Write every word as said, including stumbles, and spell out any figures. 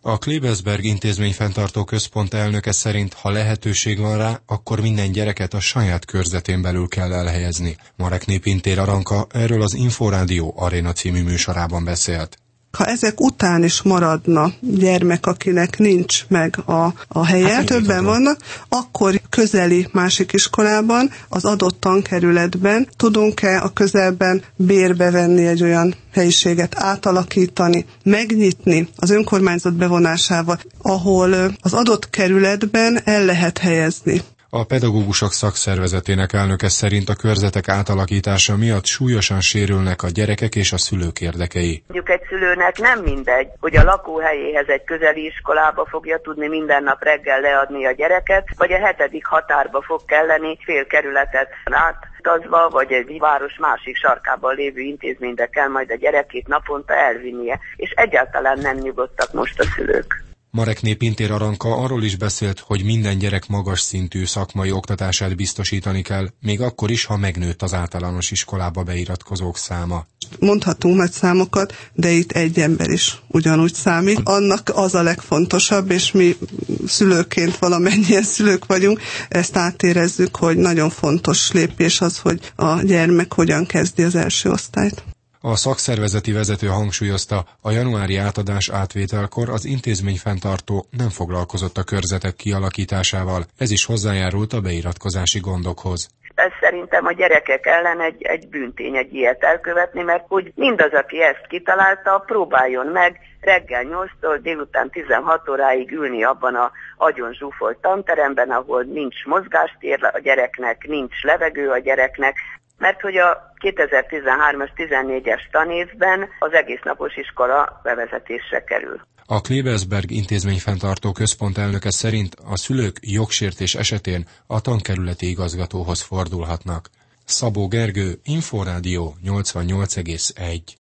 A Klebesberg Intézményfenntartó Központ elnöke szerint, ha lehetőség van rá, akkor minden gyereket a saját körzetén belül kell elhelyezni. Marekné Pintér Aranka erről az Inforádió Aréna című műsorában beszélt. Ha ezek után is maradna gyermek, akinek nincs meg a, a helye, hát többen vannak, akkor közeli másik iskolában, az adott tankerületben tudunk-e a közelben bérbe venni egy olyan helyiséget, átalakítani, megnyitni az önkormányzat bevonásával, ahol az adott kerületben el lehet helyezni. A pedagógusok szakszervezetének elnöke szerint a körzetek átalakítása miatt súlyosan sérülnek a gyerekek és a szülők érdekei. Mondjuk egy szülőnek nem mindegy, hogy a lakóhelyéhez egy közeli iskolába fogja tudni minden nap reggel leadni a gyereket, vagy a hetedik határba fog kelleni fél kerületet átutazva, vagy egy város másik sarkában lévő intézménybe kell majd a gyerekét naponta elvinnie, és egyáltalán nem nyugodtak most a szülők. Marekné Pintér Aranka arról is beszélt, hogy minden gyerek magas szintű szakmai oktatását biztosítani kell, még akkor is, ha megnőtt az általános iskolába beiratkozók száma. Mondhatunk nagy számokat, de itt egy ember is ugyanúgy számít. Annak az a legfontosabb, és mi szülőként valamennyien szülők vagyunk, ezt átérezzük, hogy nagyon fontos lépés az, hogy a gyermek hogyan kezdi az első osztályt. A szakszervezeti vezető hangsúlyozta, a januári átadás átvételkor az intézményfenntartó nem foglalkozott a körzetek kialakításával, ez is hozzájárult a beiratkozási gondokhoz. Ez szerintem a gyerekek ellen egy, egy bűntény, egy ilyet elkövetni, mert hogy mindaz, aki ezt kitalálta, próbáljon meg reggel nyolctól délután tizenhat óráig ülni abban a agyon zsúfolt tanteremben, ahol nincs mozgástér a gyereknek, nincs levegő a gyereknek, mert hogy a kétezer-tizenhármas tizennégyes tanévben az egésznapos iskola bevezetésre kerül. A Klebesberg Intézményfenntartó Központ elnöke szerint a szülők jogsértés esetén a tankerületi igazgatóhoz fordulhatnak. Szabó Gergő, Inforádió nyolcvannyolc egész egy.